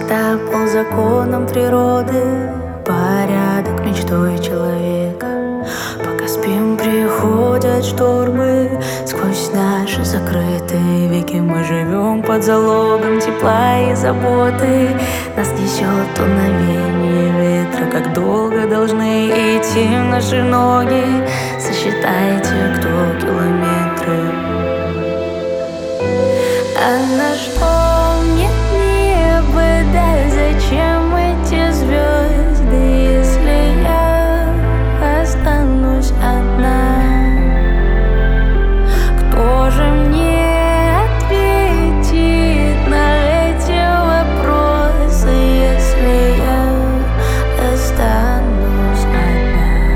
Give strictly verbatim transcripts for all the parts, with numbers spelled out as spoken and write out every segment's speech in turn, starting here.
всегда был законом природы, порядок мечтой человека. Пока спим, приходят штормы, сквозь наши закрытые веки мы живем под залогом тепла и заботы. Нас несет дуновение ветра, как долго должны идти наши ноги. Сосчитайте, кто километры. А на что мне небо, да зачем эти звезды, если я останусь одна? Кто же мне ответит на эти вопросы, если я останусь одна?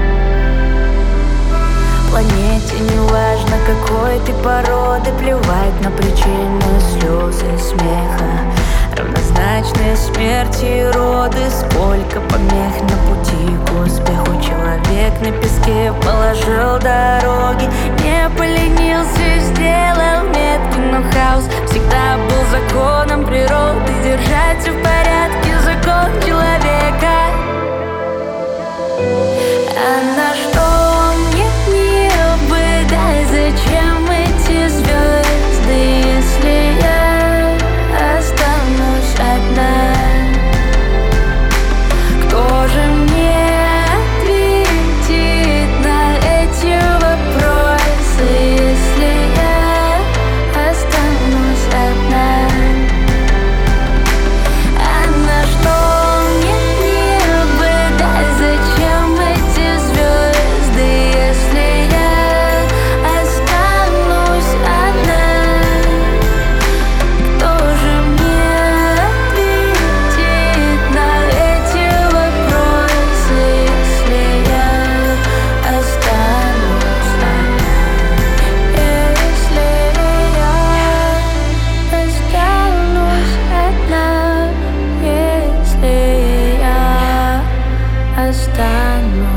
Планете не важно, какой ты породы, плевать на причины слез и смеха. Равнозначные смерти и роды, сколько помех на пути к успеху. Человек на песке положил дороги, не поленился, сделал метки. Но хаос всегда был законом природы, держать все в порядке, закон человека. А на что мне небо, да зачем эти звезды, если я останусь одна? Кто же мне ответит на эти вопросы, если я останусь одна? А на что мне небо, да зачем эти звезды, если я останусь одна? Кто же мне ответит на эти вопросы, если я останусь одна? Если я останусь одна, если я останусь